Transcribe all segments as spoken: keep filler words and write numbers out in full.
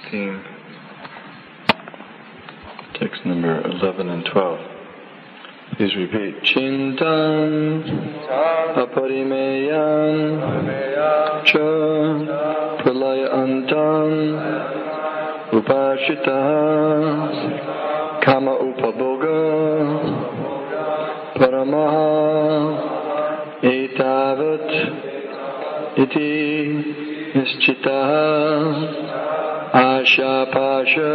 sixteen, text number eleven and twelve. Please repeat. Chintan aparimeyan cha pralaya antam upashitah kama upaboga paramaha etavat iti nischitah asha pasha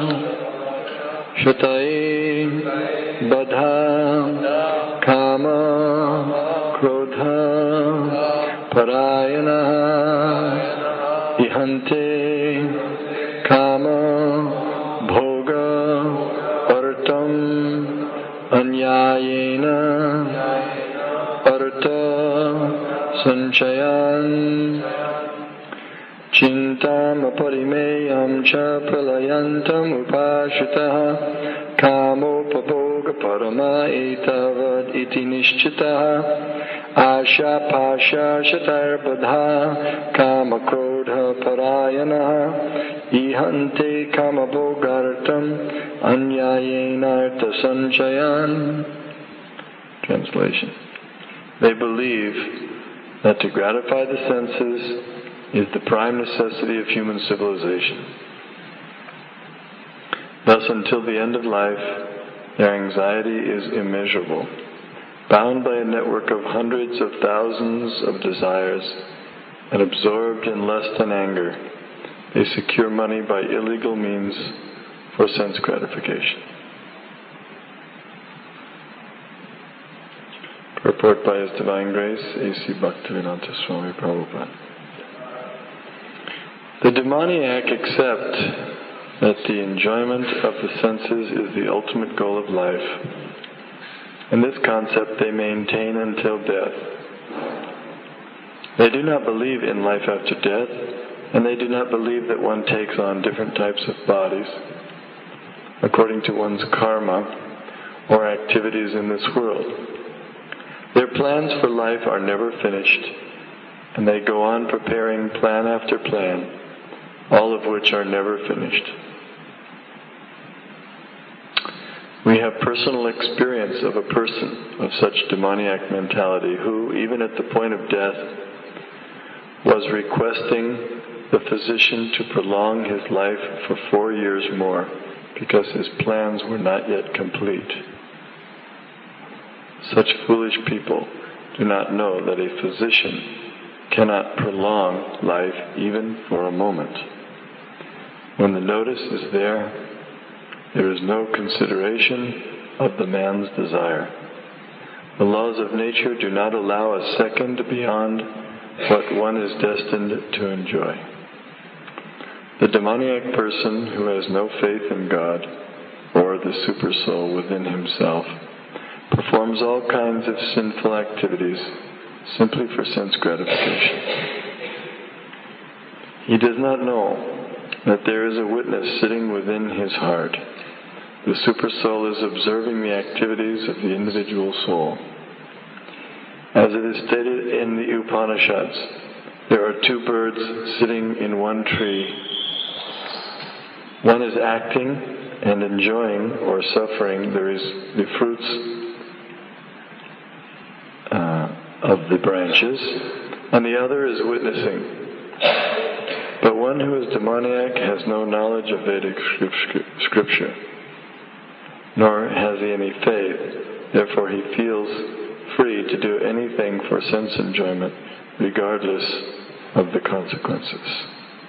shatai badha kama krodha parayana ihante kama bhoga artam anyayena arta sanchayan Chintam aparimeyam cha pralayantam upashitaha kamo paboga parama etavad iti nishchitaha asha pasha shatar badha kama krodha parayanaha ihante kama bogartam anyayenarta sanchayan. Translation. They believe that to gratify the senses is the prime necessity of human civilization. Thus, until the end of life, their anxiety is immeasurable. Bound by a network of hundreds of thousands of desires and absorbed in lust and anger, they secure money by illegal means for sense gratification. Purport by His Divine Grace, A C Bhaktivedanta Swami Prabhupada. The demoniac accept that the enjoyment of the senses is the ultimate goal of life, and this concept they maintain until death. They do not believe in life after death, and they do not believe that one takes on different types of bodies according to one's karma or activities in this world. Their plans for life are never finished, and they go on preparing plan after plan, all of which are never finished. We have personal experience of a person of such demoniac mentality who, even at the point of death, was requesting the physician to prolong his life for four years more because his plans were not yet complete. Such foolish people do not know that a physician cannot prolong life even for a moment. When the notice is there, there is no consideration of the man's desire. The laws of nature do not allow a second beyond what one is destined to enjoy. The demoniac person who has no faith in God or the supersoul within himself performs all kinds of sinful activities simply for sense gratification. He does not know that there is a witness sitting within his heart. The supersoul is observing the activities of the individual soul. As it is stated in the Upanishads, there are two birds sitting in one tree. One is acting and enjoying or suffering the, res- the fruits uh, of the branches, and the other is witnessing. But one who is demoniac has no knowledge of Vedic scripture, nor has he any faith. Therefore he feels free to do anything for sense enjoyment, regardless of the consequences.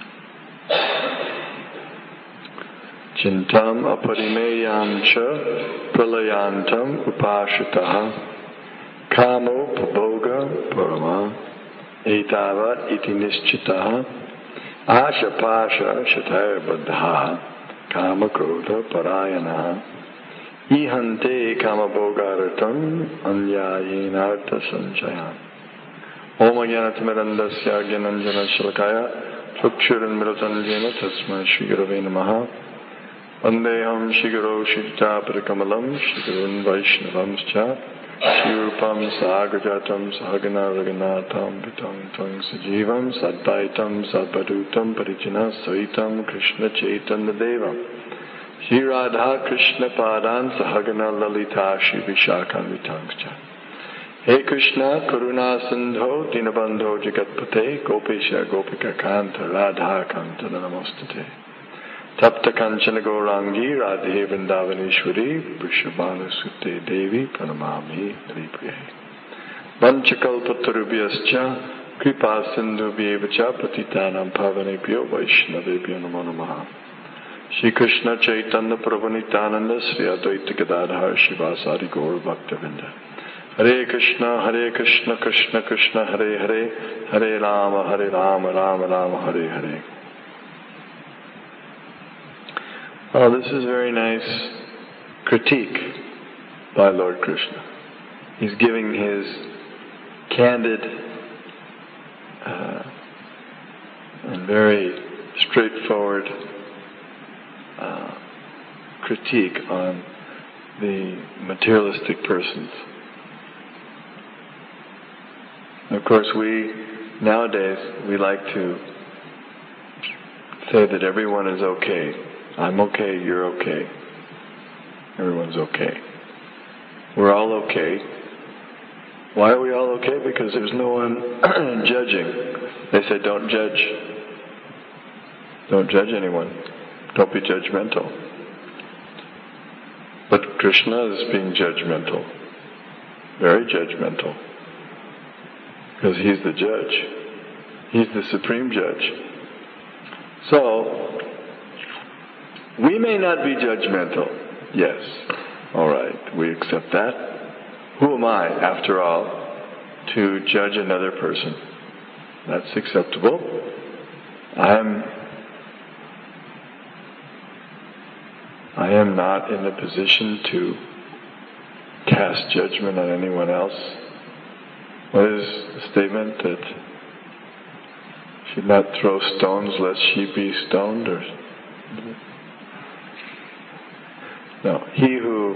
Chintam aparimeyam cha pralayantam upashitaha kamo paboga parama etavat iti nischitaha asha pasha shatar badha kama krodha parayana ihante kama bogaratam anyayenarta sanchayan. Om ajnanatimidandasya gyananjana shalakaya chakshurunmritanjena tasmai shri gurave namaha. Vandeham Shiguro Shikta Parikamalam Shigurun Vaishnavamscha Shirupam Sagrajatam Sahagana Raghunatham Vitam Tvang Sajivam Sadvaitam Sadvadutam Parijana Sahitam Krishna Chaitanya Devam Shri Radha Krishna Padan Sahagana Lalita Shri Vishakhan Vitangcha. Hey Krishna Karuna Sindho Dinabandho Jagatpate Gopesha Gopika Kanta Radha Kanta Namostate Tapta Kanchana Gaurangi Radhe Vrindavaneshwari Vrishabhanu Sute Devi Pranamami Haripriye Vanchakalpatarubhyascha Kripa Sindhu Bhyevacha Patitanam Pavanebhyo Vaishnavebhyo Namo Namaha Shri Krishna Chaitanya Prabhu Nityananda Sri Advaita Gadadhar Shivasari Gaur Bhaktavinda Hare Krishna Hare Krishna Krishna Krishna Hare Hare Hare Rama Hare Rama Rama Rama Hare Hare. Oh, this is very nice critique by Lord Krishna. He's giving his candid uh, and very straightforward uh, critique on the materialistic persons. Of course, we nowadays we like to say that everyone is okay. I'm okay, you're okay. Everyone's okay. We're all okay. Why are we all okay? Because there's no one judging. They say don't judge. Don't judge anyone. Don't be judgmental. But Krishna is being judgmental. Very judgmental. Because he's the judge. He's the supreme judge. So, we may not be judgmental. Yes. All right. We accept that. Who am I, after all, to judge another person? That's acceptable. I'm I am not in a position to cast judgment on anyone else. What is the statement that should not throw stones lest she be stoned? Or no, he who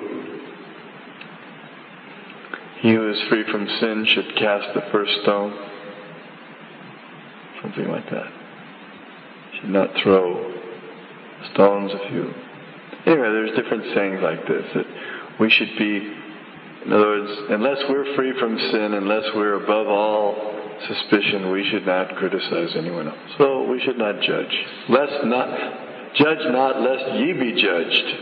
he who is free from sin should cast the first stone. Something like that. Should not throw stones if you. Anyway, there's different sayings like this that we should be. In other words, unless we're free from sin, unless we're above all suspicion, we should not criticize anyone else. So we should not judge. Lest not judge not, lest ye be judged.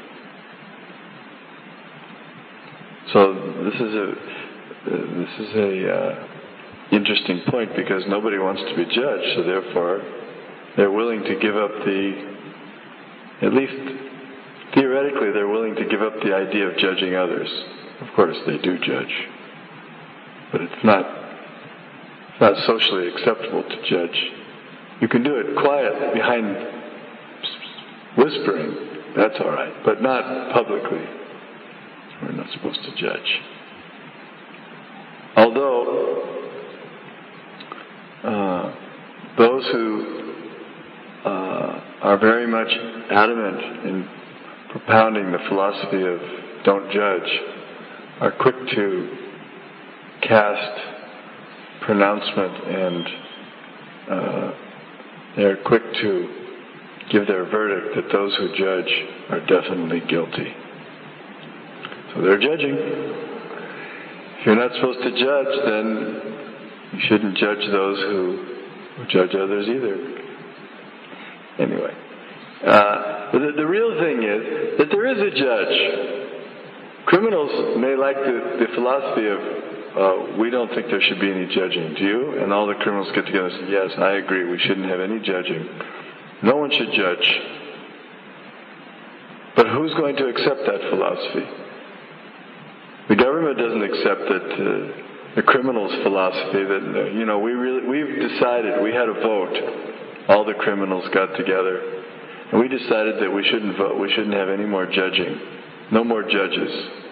So this is a uh, this is a uh, interesting point because nobody wants to be judged. So therefore, they're willing to give up the, at least theoretically, they're willing to give up the idea of judging others. Of course, they do judge, but it's not it's not socially acceptable to judge. You can do it quiet behind whispering. That's all right, but not publicly. We're not supposed to judge. Although uh, those who uh, are very much adamant in propounding the philosophy of don't judge are quick to cast pronouncement and uh, they're quick to give their verdict that those who judge are definitely guilty. So they're judging. If you're not supposed to judge, then you shouldn't judge those who, who judge others either. Anyway, uh, the, the real thing is that there is a judge. Criminals may like the, the philosophy of, uh, we don't think there should be any judging. Do you? And all the criminals get together and say, yes, I agree, we shouldn't have any judging. No one should judge. But who's going to accept that philosophy? The government doesn't accept that uh, the criminals' philosophy that, uh, you know, we really, we've decided, we had a vote, all the criminals got together, and we decided that we shouldn't vote, we shouldn't have any more judging. No more judges.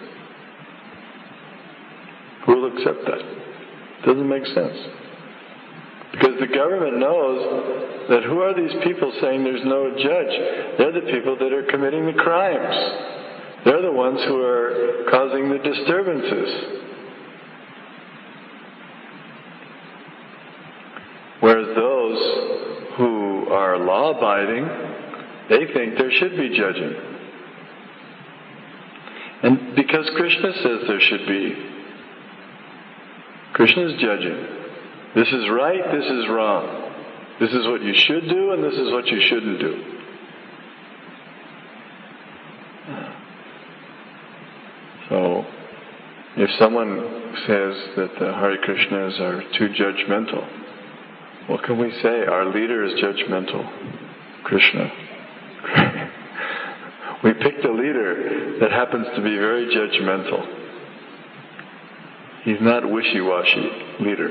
Who will accept that? Doesn't make sense. Because the government knows that who are these people saying there's no judge? They're the people that are committing the crimes. They're the ones who are causing the disturbances. law-abiding, they think there should be judging. And because Krishna says there should be, Krishna is judging. This is right, this is wrong. This is what you should do, and this is what you shouldn't do. So, if someone says that the Hare Krishnas are too judgmental, what can we say? Our leader is judgmental, Krishna. We picked a leader that happens to be very judgmental. He's not wishy-washy leader.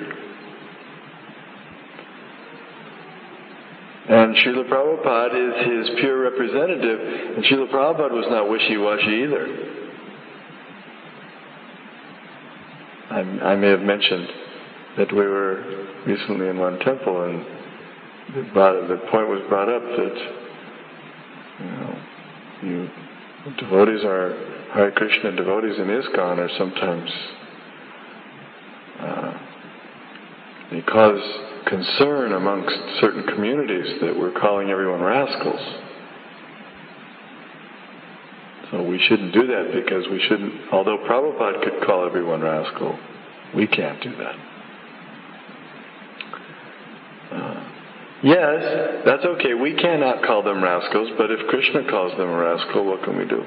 And Srila Prabhupada is his pure representative, and Srila Prabhupada was not wishy-washy either. I, I may have mentioned that we were recently in one temple, and the, brought, the point was brought up that, you know, you devotees are, Hare Krishna devotees in ISKCON are sometimes, uh, they cause concern amongst certain communities that we're calling everyone rascals. So we shouldn't do that, because we shouldn't, although Prabhupada could call everyone rascal, we can't do that. Uh, yes, that's okay. We cannot call them rascals, but if Krishna calls them a rascal, what can we do?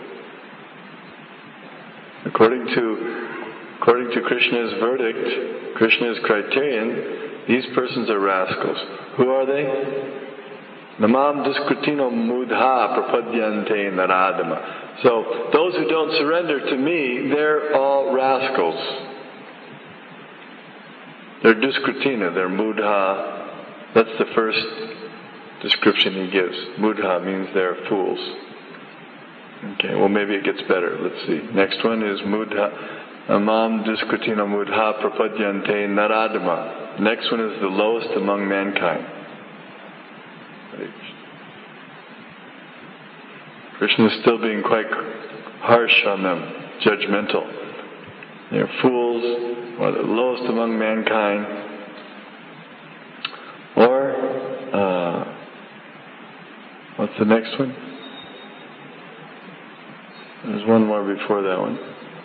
According to according to Krishna's verdict, Krishna's criterion, these persons are rascals. Who are they? Namam diskrutino mudha prapadyante naradama. So, those who don't surrender to me, they're all rascals. They're diskrutina, they're mudha. That's the first description he gives. Mudha means they're fools. Okay, well maybe it gets better. Let's see. Next one is mudha. Amam diskrutina mudha prapadyante naradama. Next one is the lowest among mankind. Krishna is still being quite harsh on them, judgmental. They're fools, or the lowest among mankind. Or, uh, what's the next one? There's one more before that one.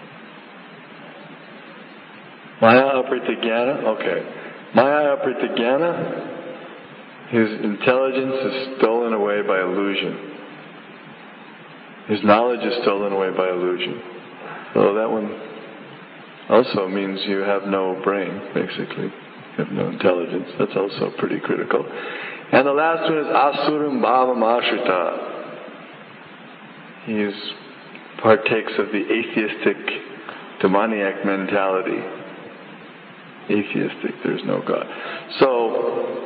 Maya aprita jnana? Okay. Maya aprita jnana, his intelligence is stolen away by illusion. His knowledge is stolen away by illusion. So that one also means you have no brain, basically. You have no intelligence. That's also pretty critical. And the last one is asuram bhavam ashrita. He partakes of the atheistic, demoniac mentality. Atheistic, there's no God. So,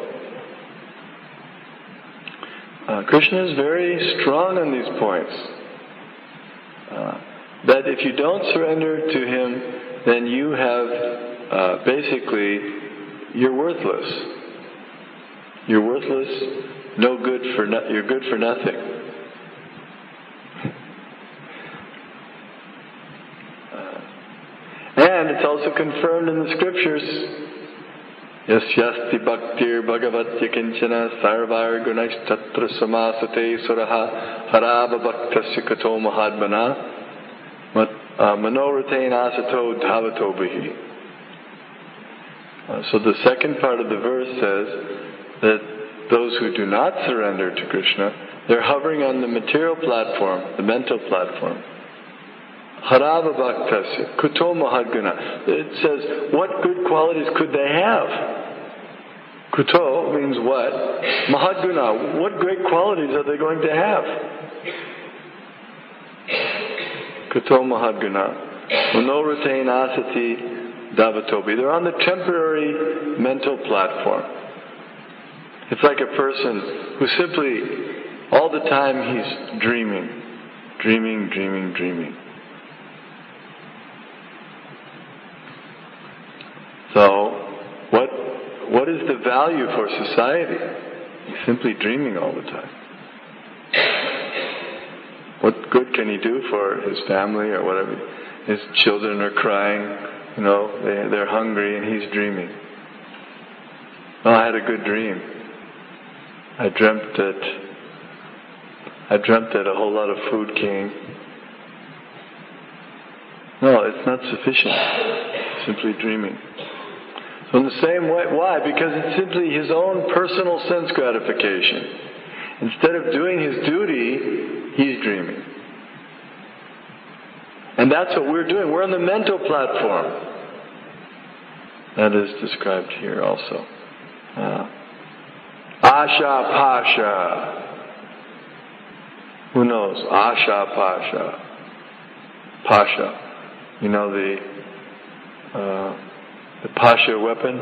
uh, Krishna is very strong on these points. Uh, that if you don't surrender to him, then you have, uh, basically, you're worthless. You're worthless, no good for no, you're good for nothing. Uh, and it's also confirmed in the scriptures. Yasyasti bhaktir bhagavatya kinchana sarvar gunash tatra samasate suraha haraba bhaktasya kato mahadmana manoratain asato dhavato bihi. Uh, so the second part of the verse says that those who do not surrender to Krishna, they're hovering on the material platform, the mental platform. Harava bhaktasya, kuto mahadguna. It says, what good qualities could they have? Kuto means what? Mahadguna, what great qualities are they going to have? Kuto mahadguna. Manoratain asati davatobi. They're on the temporary mental platform. It's like a person who simply, all the time he's dreaming, dreaming, dreaming, dreaming. So, what what is the value for society? He's simply dreaming all the time. What good can he do for his family or whatever? His children are crying, you know, they, they're hungry and he's dreaming. Oh, I had a good dream. I dreamt that I dreamt that a whole lot of food came. No, it's not sufficient. Simply dreaming. So in the same way, why? Because it's simply his own personal sense gratification. Instead of doing his duty, he's dreaming. And that's what we're doing. We're on the mental platform. That is described here also. Uh, Asha Pasha. Who knows? Asha Pasha. Pasha. You know the uh, the Pasha weapon?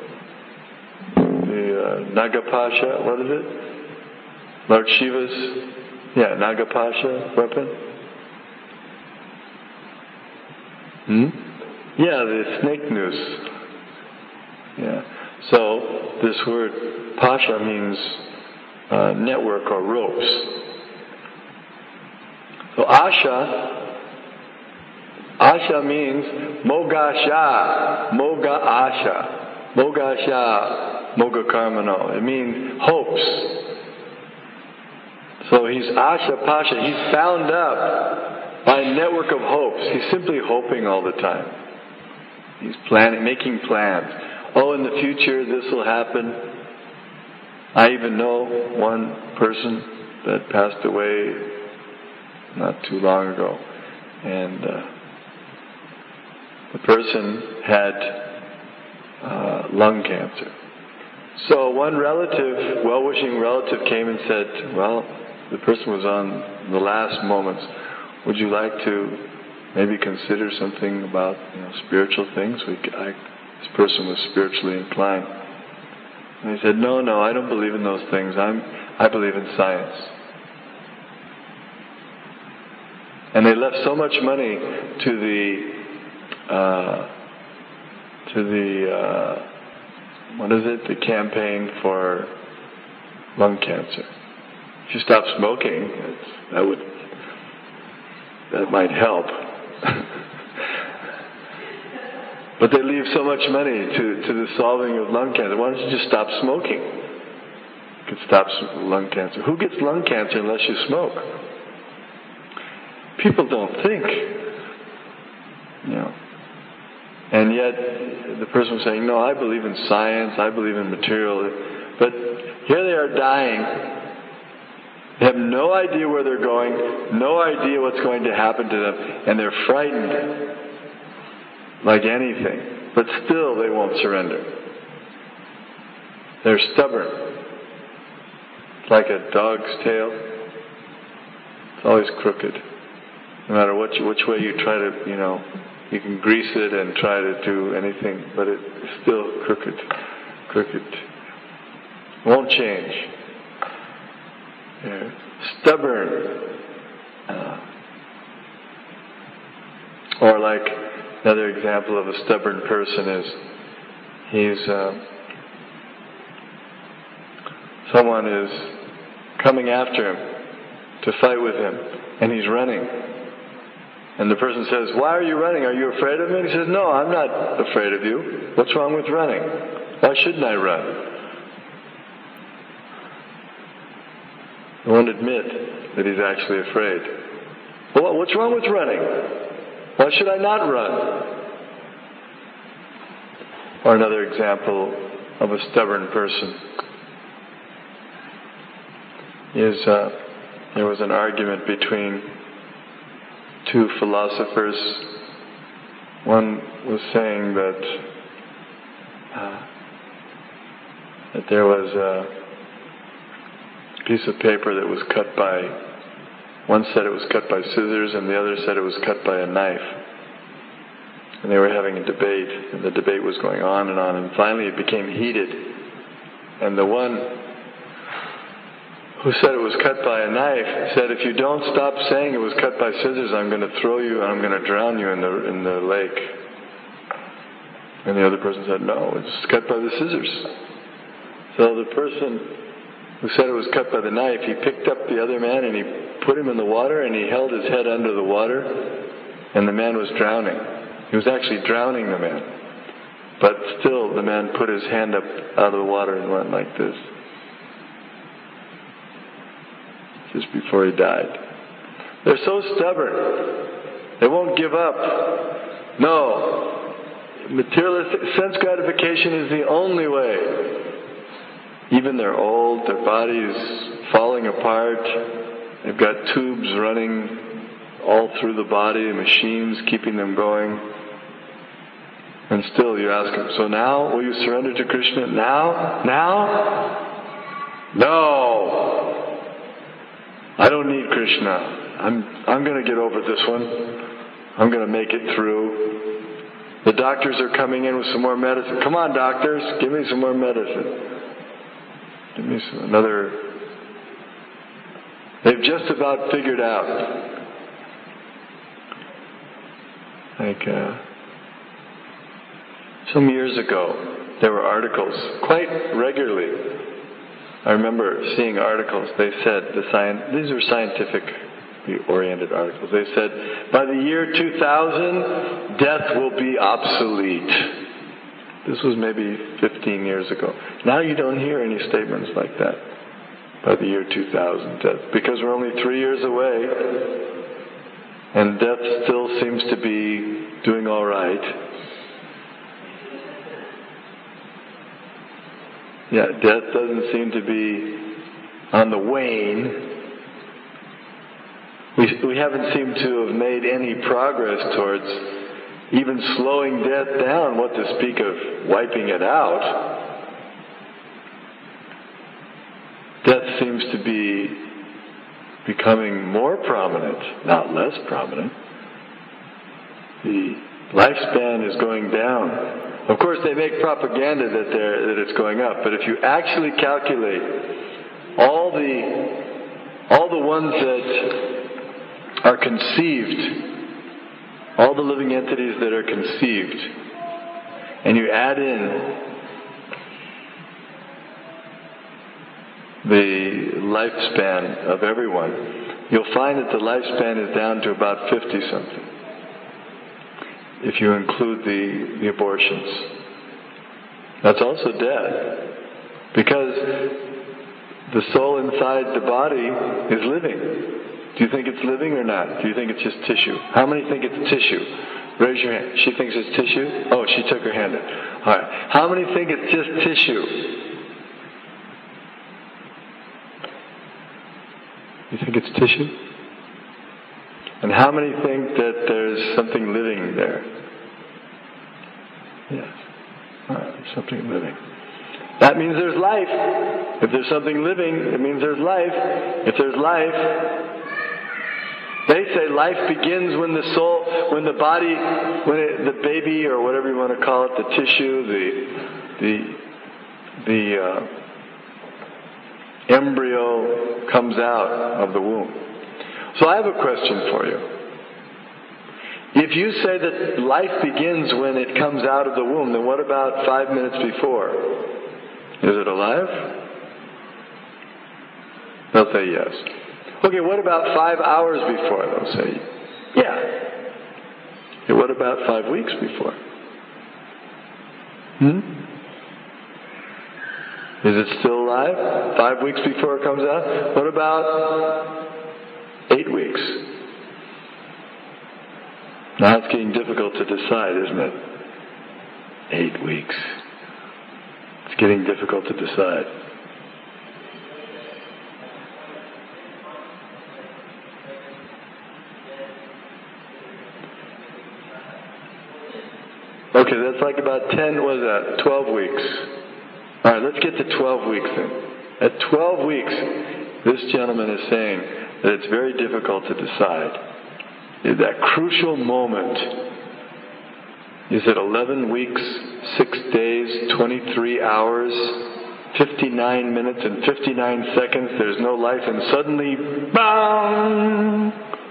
The uh, Naga Pasha, what is it? Lord Shiva's, yeah, Naga Pasha weapon? Hmm? Yeah, the snake noose. Yeah. So, this word Pasha means uh, network or ropes. So, Asha Asha means Mogasha, Moga Asha, Mogasha, Moga Karmano. It means hopes. So he's Asha Pasha. He's bound up by a network of hopes. He's simply hoping all the time. He's planning, making plans. Oh, in the future this will happen. I even know one person that passed away not too long ago, and uh, the person had uh, lung cancer. So one relative, well-wishing relative, came and said, well, the person was on the last moments. Would you like to maybe consider something about, you know, spiritual things? We, I, this person was spiritually inclined. And he said, no, no, I don't believe in those things. I'm, I believe in science. And they left so much money to the Uh, to the, uh, what is it, the campaign for lung cancer. If you stop smoking, it's, that would, that might help. But they leave so much money to, to the solving of lung cancer. Why don't you just stop smoking? You could stop lung cancer. Who gets lung cancer unless you smoke? People don't think. You know. And yet, the person was saying, no, I believe in science, I believe in material. But here they are dying. They have no idea where they're going, no idea what's going to happen to them, and they're frightened like anything. But still, they won't surrender. They're stubborn. It's like a dog's tail. It's always crooked. No matter which, which way you try to, you know, you can grease it and try to do anything, but it's still crooked. Crooked. Won't change. Yeah. Stubborn. Uh, or like another example of a stubborn person is he's uh, someone is coming after him to fight with him, and he's running. And the person says, why are you running? Are you afraid of me? And he says, no, I'm not afraid of you. What's wrong with running? Why shouldn't I run? He won't admit that he's actually afraid. Well, what's wrong with running? Why should I not run? Or another example of a stubborn person is uh, there was an argument between two philosophers. One was saying that uh, that there was a piece of paper that was cut by, one said it was cut by scissors and the other said it was cut by a knife. And they were having a debate, and the debate was going on and on, and finally it became heated. And the one who said it was cut by a knife said, if you don't stop saying it was cut by scissors, I'm going to throw you and I'm going to drown you in the in the lake. And the other person said, no, it's cut by the scissors. So the person who said it was cut by the knife, he picked up the other man and he put him in the water, and he held his head under the water, and the man was drowning. He was actually drowning the man. But still, the man put his hand up out of the water and went like this. just before he died. They're so stubborn. They won't give up. No. Materialistic sense gratification is the only way. Even they're old, their body is falling apart. They've got tubes running all through the body, machines keeping them going. And still you ask them, so now will you surrender to Krishna? Now? Now? No! I don't need Krishna. I'm I'm going to get over this one. I'm going to make it through. The doctors are coming in with some more medicine. Come on, doctors, give me some more medicine. Give me some, another. They've just about figured out. Like, uh, some years ago, there were articles, quite regularly. I remember seeing articles. They said, the science, these were scientifically oriented articles. They said, by the year two thousand, death will be obsolete. This was maybe fifteen years ago. Now you don't hear any statements like that. By the year two thousand, death. Because we're only three years away. And death still seems to be doing all right. Yeah, death doesn't seem to be on the wane. We, we haven't seemed to have made any progress towards even slowing death down, what to speak of wiping it out. Death seems to be becoming more prominent, not less prominent. The lifespan is going down. Of course, they make propaganda that they're, that it's going up, but if you actually calculate all the all the ones that are conceived, all the living entities that are conceived, and you add in the lifespan of everyone, you'll find that the lifespan is down to about fifty-something, if you include the, the abortions. That's also death, because the soul inside the body is living. Do you think it's living or not? Do you think it's just tissue? How many think it's tissue? Raise your hand. She thinks it's tissue? Oh, she took her hand in. All right. How many think it's just tissue? You think it's tissue? And how many think that there's something living there? Yes. All right, something living. That means there's life. If there's something living, it means there's life. If there's life, they say life begins when the soul, when the body, when it, the baby or whatever you want to call it, the tissue, the the the uh, embryo comes out of the womb. So I have a question for you. If you say that life begins when it comes out of the womb, then what about five minutes before? Is it alive? They'll say yes. Okay, what about five hours before? They'll say, yeah. Okay, what about five weeks before? Hmm? Is it still alive? Five weeks before it comes out? What about eight weeks? Now it's getting difficult to decide, isn't it? Eight weeks. It's getting difficult to decide. Okay, that's like about ten, what is that, twelve weeks. All right, let's get to twelve weeks then. At twelve weeks, this gentleman is saying that it's very difficult to decide. That crucial moment, is it eleven weeks, six days, twenty-three hours, fifty-nine minutes and fifty-nine seconds, there's no life, and suddenly, bang!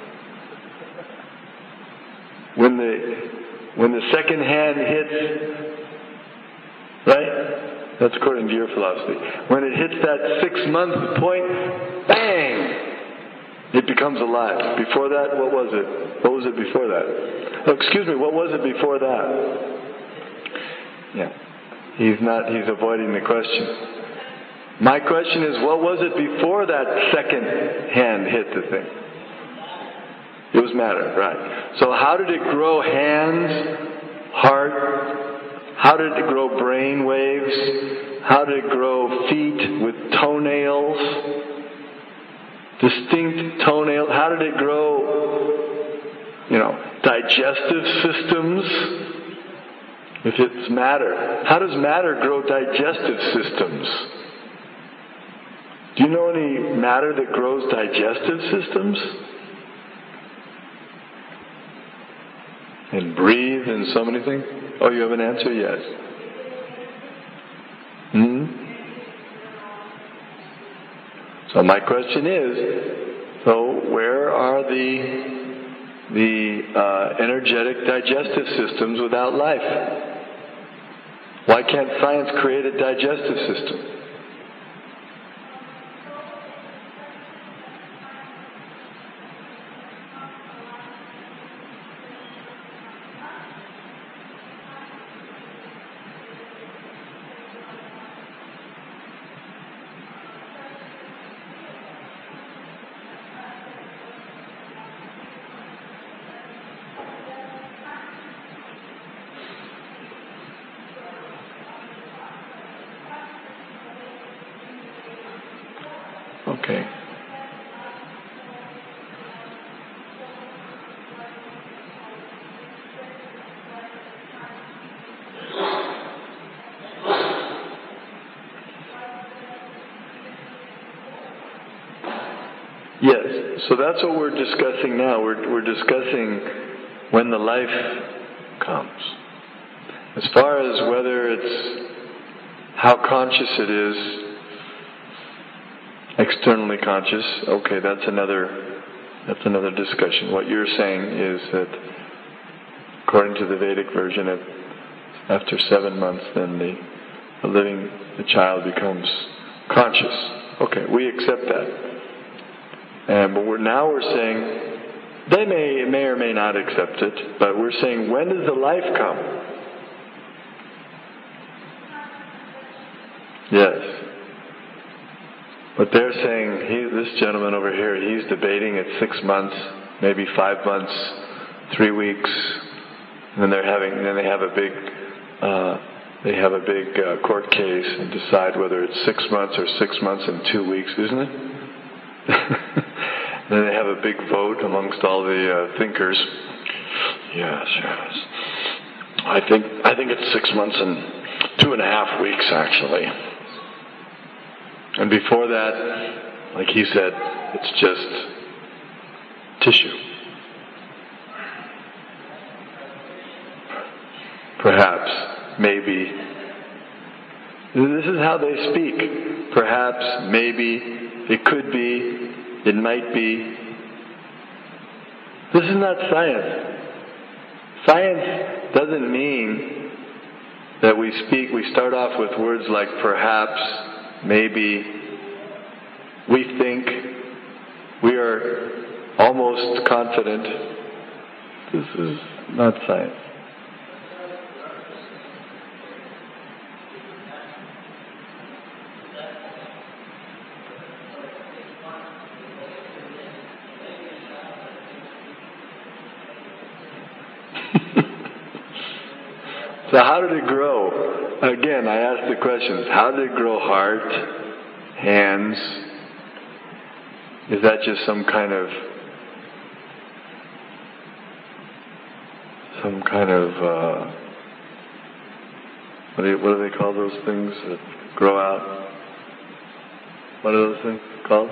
When the when the second hand hits, right? That's according to your philosophy. When it hits that six-month point, bang! It becomes alive. Before that, what was it? What was it before that? Oh, excuse me, what was it before that? Yeah. He's not, he's avoiding the question. My question is, what was it before that second hand hit the thing? It was matter, right. So how did it grow hands, heart? How did it grow brain waves? How did it grow feet with toenails? Distinct toenails. How did it grow, you know, digestive systems? If it's matter. How does matter grow digestive systems? Do you know any matter that grows digestive systems? And breathe and so many things? Oh, you have an answer? Yes. Hmm? So my question is, so where are the the uh, energetic digestive systems without life? Why can't science create a digestive system? Okay. Yes, so that's what we're discussing now. We're, we're discussing when the life comes. As far as whether it's how conscious it is, externally conscious, okay, that's another that's another discussion. What you're saying is that according to the Vedic version, it, after seven months, then the, the living, the child becomes conscious. Okay, we accept that. And but we're now we're saying they may may or may not accept it, but we're saying when does the life come? Yes. But they're saying, he, this gentleman over here, he's debating at six months, maybe five months, three weeks, and then they're having, then they have a big, uh, they have a big uh, court case and decide whether it's six months or six months and two weeks, isn't it? Then they have a big vote amongst all the uh, thinkers. Yes, yes. I think I think it's six months and two and a half weeks, actually. And before that, like he said, it's just tissue. Perhaps, maybe. This is how they speak. Perhaps, maybe, it could be, it might be. This is not science. Science doesn't mean that we speak, we start off with words like perhaps, maybe, we think, we are almost confident. This is not science. So how did it grow? Again, I asked the questions. How did it grow heart, hands? Is that just some kind of, some kind of, uh, what do, you, what do they call those things that grow out? What are those things called?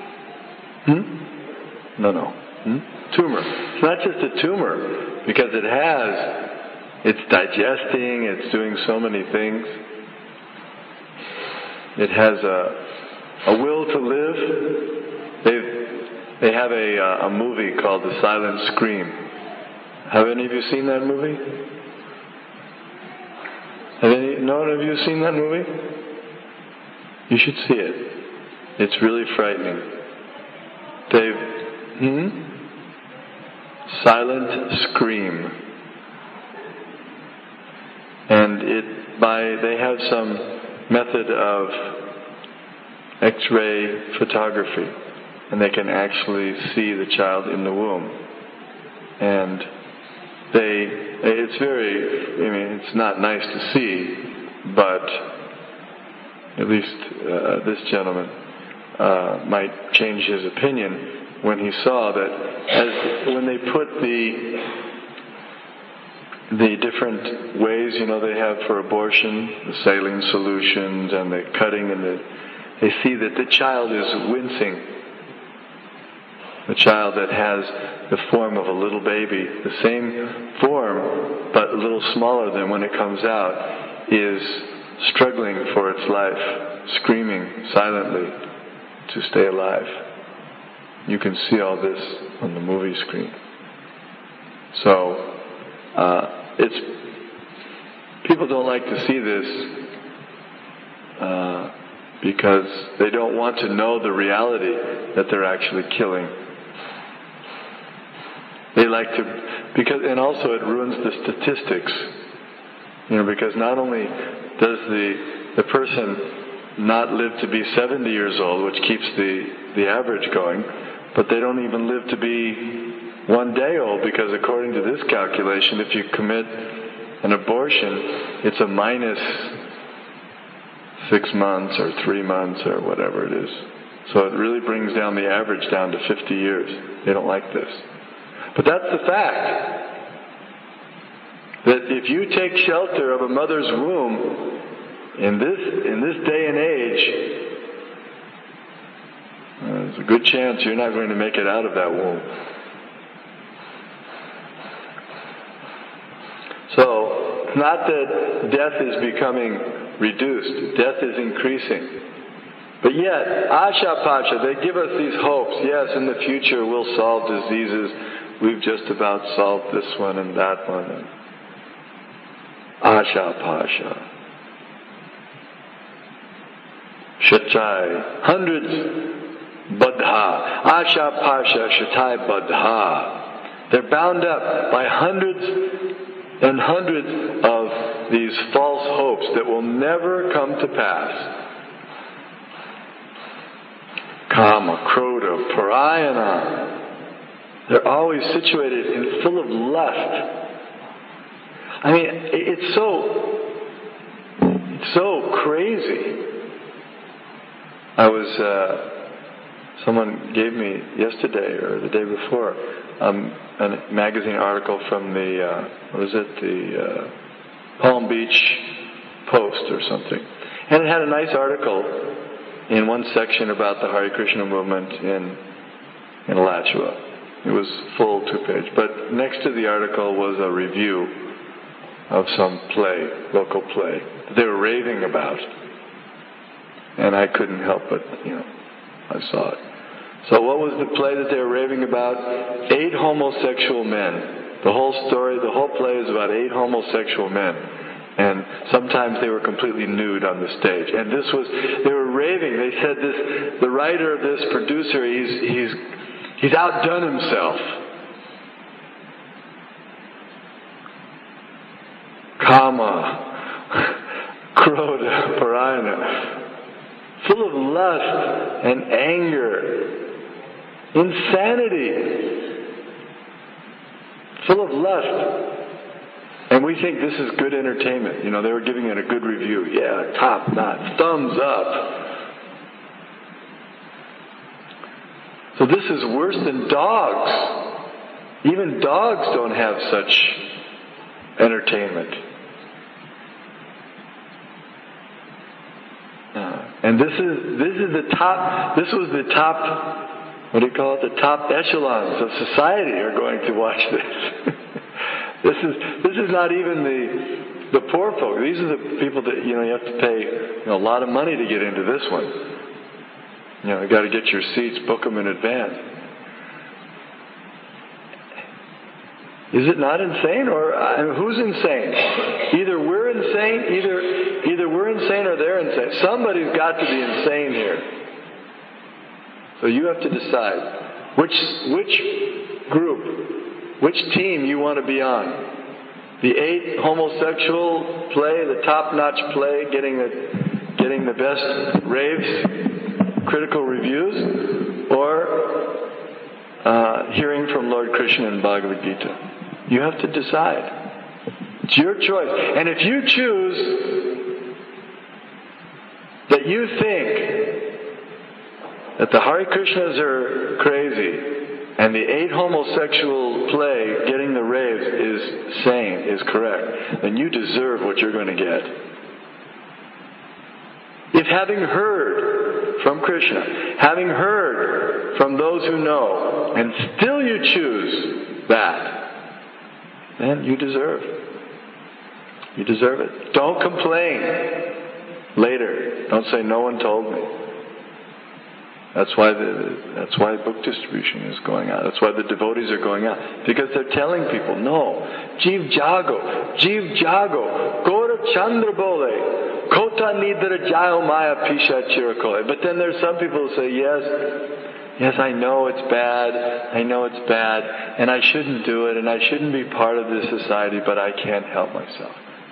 Hmm? No, no. Hmm? Tumor. It's not just a tumor, because it has, it's digesting, it's doing so many things. It has a, a will to live. They've, they have a, uh, a movie called The Silent Scream. Have any of you seen that movie? Have any, no one of you seen that movie? You should see it. It's really frightening. They've, hmm? Silent Scream. And it, by, they have some method of X-ray photography, and they can actually see the child in the womb. And they, it's very, I mean, it's not nice to see, but at least uh, this gentleman uh, might change his opinion when he saw that as when they put the the different ways, you know, they have for abortion, the saline solutions and the cutting, and the, they see that the child is wincing. The child that has the form of a little baby, the same form but a little smaller than when it comes out, is struggling for its life, screaming silently to stay alive. You can see all this on the movie screen. So, uh, it's people don't like to see this uh, because they don't want to know the reality that they're actually killing. They like to, because, and also it ruins the statistics, you know, because not only does the the person not live to be seventy years old, which keeps the the average going, but they don't even live to be one day old, because according to this calculation, if you commit an abortion, it's a minus six months or three months or whatever it is. So it really brings down the average down to fifty years. They don't like this. But that's the fact. That if you take shelter of a mother's womb in this in this day and age, uh, there's a good chance you're not going to make it out of that womb. So, it's not that death is becoming reduced. Death is increasing. But yet, Asha Pasha, they give us these hopes. Yes, in the future we'll solve diseases. We've just about solved this one and that one. And Asha Pasha. Shatai. Hundreds. Badha. Asha Pasha Shatai Badha. They're bound up by hundreds and hundreds of these false hopes that will never come to pass. Kama, Krodha, Parayana. They're always situated and full of lust. I mean, it's so, it's so crazy. I was, uh, someone gave me yesterday or the day before um, a magazine article from the, uh, what is it, the uh, Palm Beach Post or something. And it had a nice article in one section about the Hare Krishna movement in, in Alachua. It was full two-page. But next to the article was a review of some play, local play, that they were raving about. And I couldn't help but, you know, I saw it. So what was the play that they were raving about? Eight homosexual men. The whole story, the whole play is about eight homosexual men. And sometimes they were completely nude on the stage. And this was, they were raving. They said this, the writer of this producer, he's, he's, he's outdone himself. Kama, Krodha, Parayana. Full of lust and anger. Insanity. Full of lust. And we think this is good entertainment. You know, they were giving it a good review. Yeah, top notch. Thumbs up. So this is worse than dogs. Even dogs don't have such entertainment. Uh, and this is this is the top, this was the top, what do you call it, the top echelons of society are going to watch this. This is this is not even the the poor folk. These are the people that, you know, you have to pay, you know, a lot of money to get into this one. You know, you got to get your seats, book them in advance. Is it not insane, or I mean, who's insane? Either we're insane, either either we're insane or they're insane. Somebody's got to be insane here. So you have to decide which which group. Which team you want to be on? The eight homosexual play, the top-notch play, getting the getting the best raves, critical reviews, or uh, hearing from Lord Krishna in Bhagavad Gita. You have to decide. It's your choice. And if you choose that you think that the Hare Krishnas are crazy, and the eight homosexual play, getting the raves, is sane, is correct, then you deserve what you're going to get. If having heard from Krishna, having heard from those who know, and still you choose that, then you deserve. You deserve it. Don't complain later. Don't say, no one told me. That's why the that's why book distribution is going out. That's why the devotees are going out. Because they're telling people, no, Jeev Jago, Jeev Jago, Gora Chandra Bole, Kota Nidra Jayo Maya Pisha Chirakole. But then there's some people who say, yes, yes, I know it's bad, I know it's bad, and I shouldn't do it, and I shouldn't be part of this society, but I can't help myself.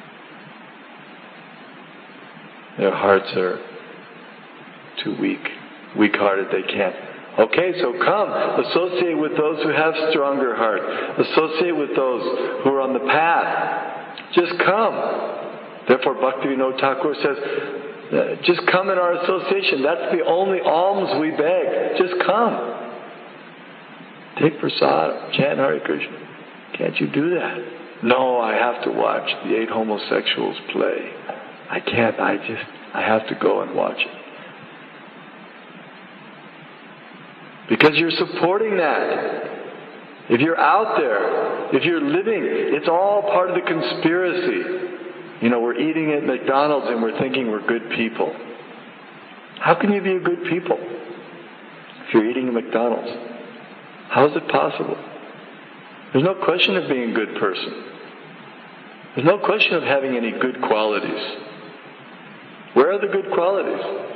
Their hearts are too weak. Weak-hearted, they can't. Okay, so come. Associate with those who have stronger heart. Associate with those who are on the path. Just come. Therefore, Bhaktivinoda Thakur says, just come in our association. That's the only alms we beg. Just come. Take prasad. Chant Hare Krishna. Can't you do that? No, I have to watch the eight homosexuals play. I can't. I just, I have to go and watch it. Because you're supporting that. If you're out there, if you're living, it's all part of the conspiracy. You know, we're eating at McDonald's and we're thinking we're good people. How can you be a good people if you're eating at McDonald's? How is it possible? There's no question of being a good person. There's no question of having any good qualities. Where are the good qualities?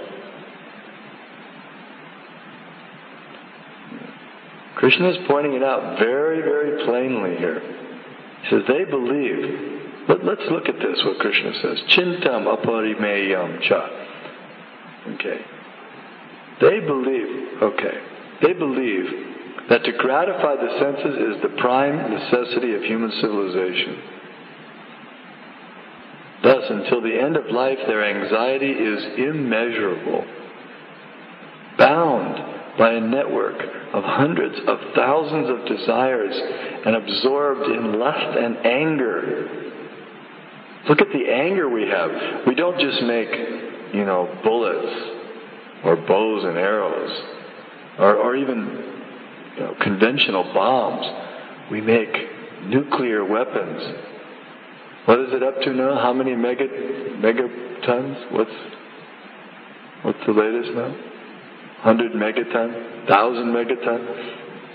Krishna is pointing it out very, very plainly here. He says, they believe. Let, let's look at this, what Krishna says. Chintam aparimeyam cha. Okay. They believe, okay. They believe that to gratify the senses is the prime necessity of human civilization. Thus, until the end of life, their anxiety is immeasurable, bound by a network of hundreds of thousands of desires and absorbed in lust and anger. Look at the anger we have. We don't just make, you know, bullets or bows and arrows or, or even, you know, conventional bombs. We make nuclear weapons. What is it up to now? How many mega megatons? What's what's the latest now? Hundred megaton, thousand megaton.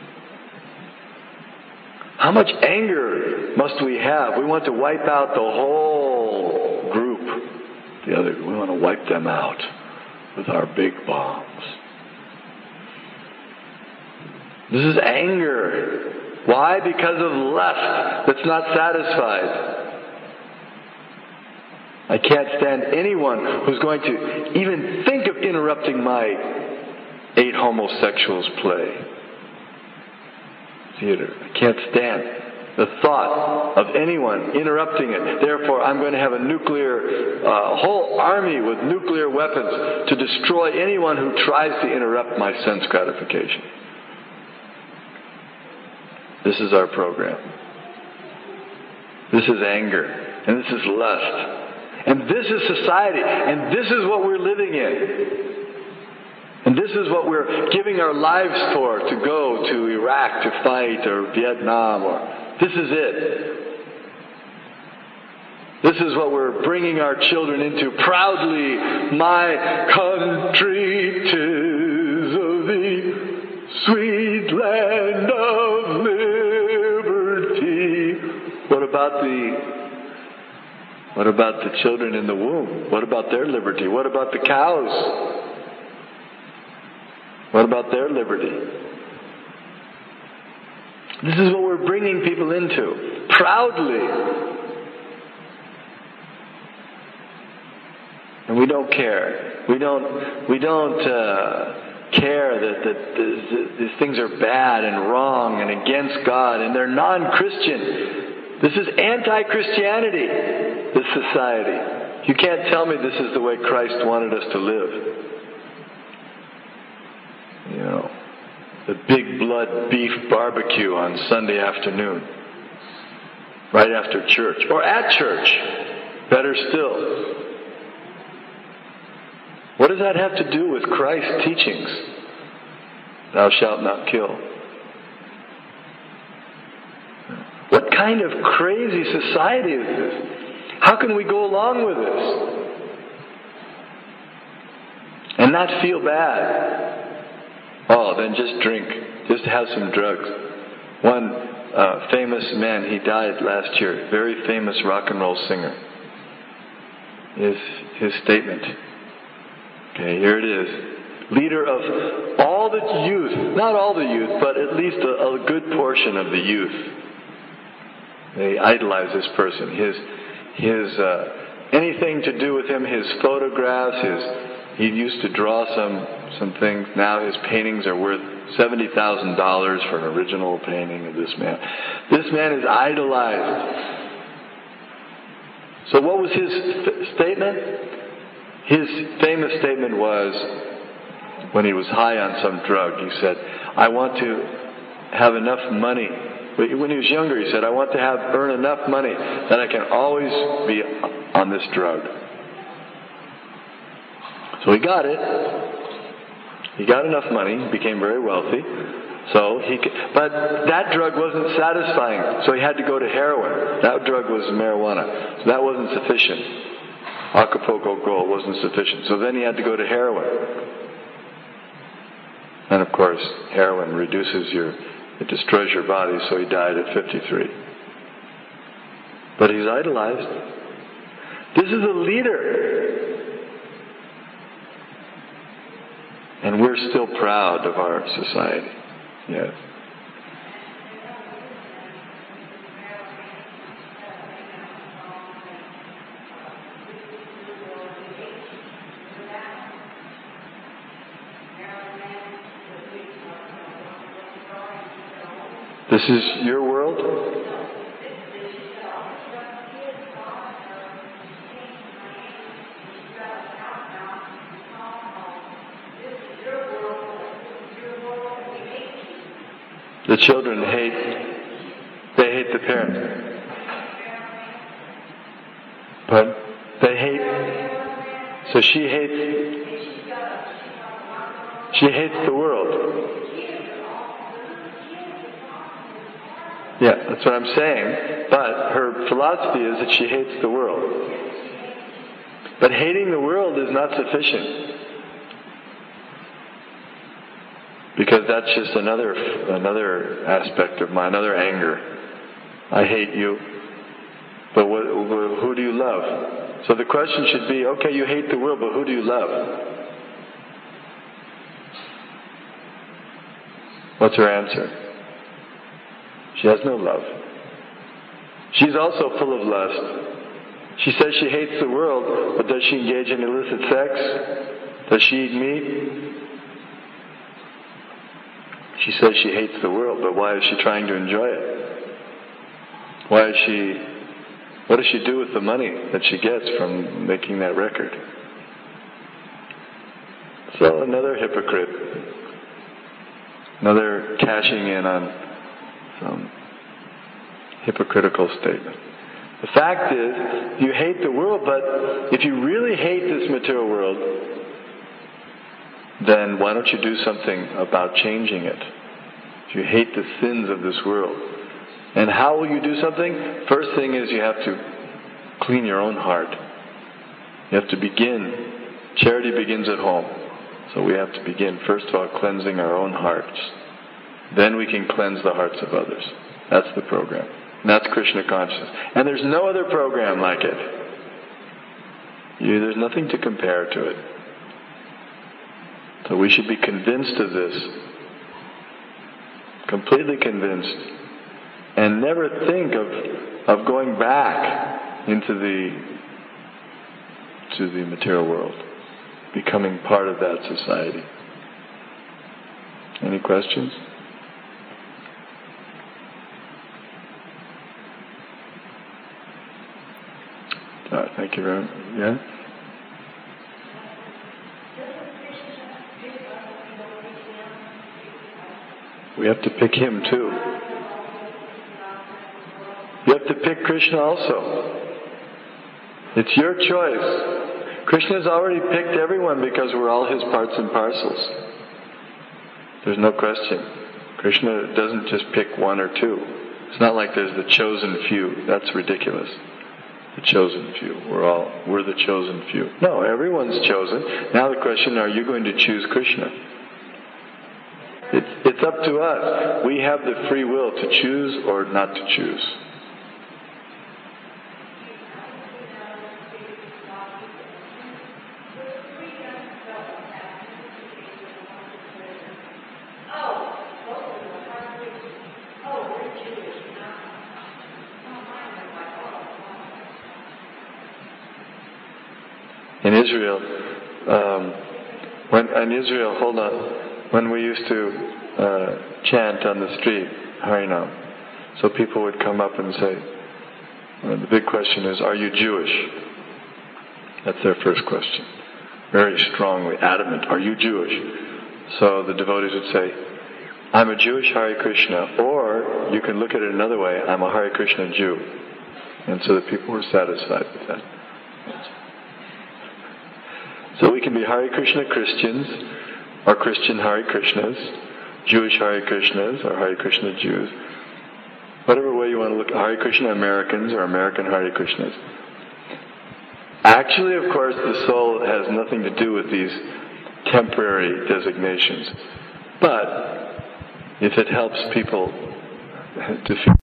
How much anger must we have? We want to wipe out the whole group. The other, we want to wipe them out with our big bombs. This is anger. Why? Because of lust that's not satisfied. I can't stand anyone who's going to even think of interrupting my eight homosexuals play theater. I can't stand the thought of anyone interrupting it. Therefore, I'm going to have a nuclear, uh, whole army with nuclear weapons to destroy anyone who tries to interrupt my sense gratification. This is our program. This is anger. And this is lust. And this is society. And this is what we're living in. And this is what we're giving our lives for, to go to Iraq to fight, or Vietnam, or this is it. This is what we're bringing our children into proudly. My country, 'tis of thee, sweet land of liberty. What about the what about the children in the womb? What about their liberty? What about the cows? What about their liberty? This is what we're bringing people into, proudly. And we don't care. We don't, we don't uh, care that, that these, these things are bad and wrong and against God, and they're non-Christian. This is anti-Christianity, this society. You can't tell me this is the way Christ wanted us to live. You know, the big blood beef barbecue on Sunday afternoon, right after church, or at church, better still. What does that have to do with Christ's teachings? Thou shalt not kill. What kind of crazy society is this? How can we go along with this and not feel bad? Oh, then just drink. Just have some drugs. One uh, famous man, he died last year, very famous rock and roll singer. His, his statement. Okay, here it is. Leader of all the youth, not all the youth, but at least a, a good portion of the youth. They idolize this person. His, his, uh, anything to do with him, his photographs, his, he used to draw some, some things. Now his paintings are worth seventy thousand dollars for an original painting of this man. This man is idolized. So what was his f- statement? His famous statement was, when he was high on some drug, he said, I want to have enough money. When he was younger, he said, I want to have earn enough money that I can always be on this drug. So he got it. He got enough money, became very wealthy. So he, could, but that drug wasn't satisfying. So he had to go to heroin. That drug was marijuana. So that wasn't sufficient. Acapulco Gold wasn't sufficient. So then he had to go to heroin. And of course, heroin reduces your, it destroys your body, so he died at fifty-three. But he's idolized. This is a leader. And we're still proud of our society. Yes. This is your world? The children hate, they hate the parent. But they hate, so she hates, she hates the world. Yeah, that's what I'm saying. But her philosophy is that she hates the world. But hating the world is not sufficient. Because that's just another another aspect of my, another anger. I hate you. But what, who do you love? So the question should be, okay, you hate the world, but who do you love? What's her answer? She has no love. She's also full of lust. She says she hates the world, but does she engage in illicit sex? Does she eat meat? She says she hates the world, but why is she trying to enjoy it? Why is she, what does she do with the money that she gets from making that record? So another hypocrite. Another cashing in on some hypocritical statement. The fact is, you hate the world, but if you really hate this material world, then why don't you do something about changing it? If you hate the sins of this world. And how will you do something? First thing is you have to clean your own heart. You have to begin. Charity begins at home. So we have to begin, first of all, cleansing our own hearts. Then we can cleanse the hearts of others. That's the program. And that's Krishna consciousness. And there's no other program like it. You, there's nothing to compare to it. So we should be convinced of this. Completely convinced. And never think of, of going back into the to the material world, becoming part of that society. Any questions? Uh, thank you very much. Yeah? We have to pick him too. You have to pick Krishna also. It's your choice. Krishna's already picked everyone because we're all his parts and parcels. There's no question. Krishna doesn't just pick one or two. It's not like there's the chosen few. That's ridiculous. The chosen few. We're all, we're the chosen few. No, everyone's chosen. Now the question, are you going to choose Krishna? It's, it's up to us. We have the free will to choose or not to choose. In Israel, um, when in Israel, hold on, when we used to uh, chant on the street, Harinam, so people would come up and say, well, the big question is, are you Jewish? That's their first question. Very strongly, adamant, are you Jewish? So the devotees would say, I'm a Jewish Hare Krishna, or you can look at it another way, I'm a Hare Krishna Jew. And so the people were satisfied with that. So we can be Hare Krishna Christians, or Christian Hare Krishnas, Jewish Hare Krishnas, or Hare Krishna Jews. Whatever way you want to look at Hare Krishna Americans, or American Hare Krishnas. Actually, of course, the soul has nothing to do with these temporary designations. But if it helps people to feel